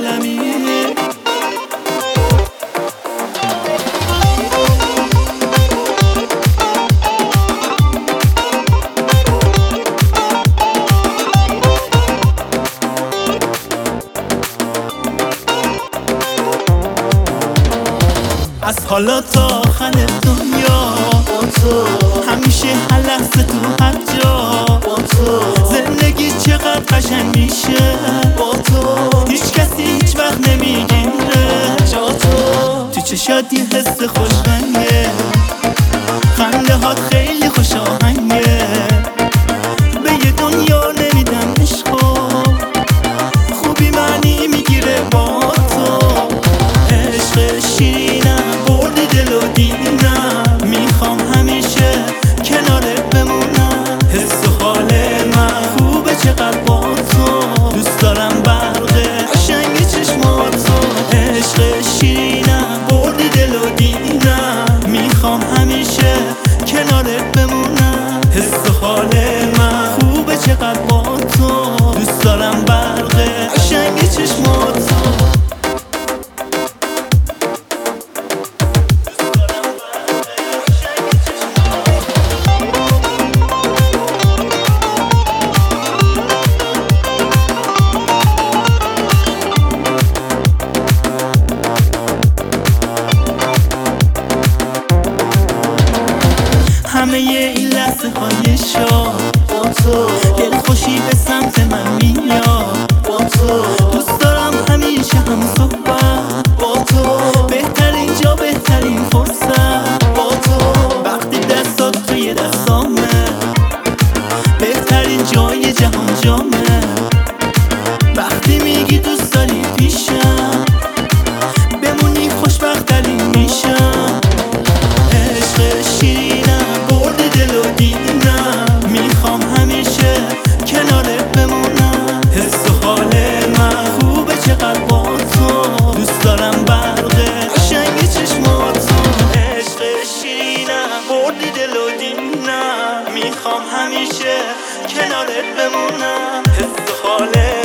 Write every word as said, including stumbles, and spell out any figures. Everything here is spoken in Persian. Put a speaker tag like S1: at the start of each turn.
S1: عالمی. از حالا تا آخر دنیا با تو، همیشه هر لحظه تو هر جا با تو. زندگی چقدر قشنگ میشه با تو، هیچ کسی هیچ وقت نمیگیره جا تو. تو چشات یه حس خوشرنگه، خنده هات خیلی خوش آهنگه. به یه دنیا نمیدم عشقو، خوبی معنی میگیره با تو. عشق شیرینم بردی دل و دینم، میخوام همیشه کنارت بمونم. حس و حال من خوبه چقدر با تو، دوست دارم برق قشنگ چشمات تو. عشق شیرینم بردی دل و دینم، میخوام همیشه کنارت بمونم. حس و حال من خوبه چقدر با تو، دوست دارم برق قشنگ چشمات تو. همه این لحظه های شاد با تو، دل خوشی به سمت من میاد با تو. دوست دارم همیشه هم صحبت با تو، بهترین جا بهترین فرصت با تو. وقتی دستات توی دستامه، بهترین جای جهان جامه. وقتی میگی دوست داری پیشم، بمونی خوشبخت ترین میشم. عشق شیرینم بردی دل و دینم، میخوام همیشه کنارت بمونم. حس و حال من خوبه چقدر با تو، دوست دارم برق قشنگ چشمات تو. عشق شیرینم بردی دل و دینم، میخوام همیشه کنارت بمونم. حس و حال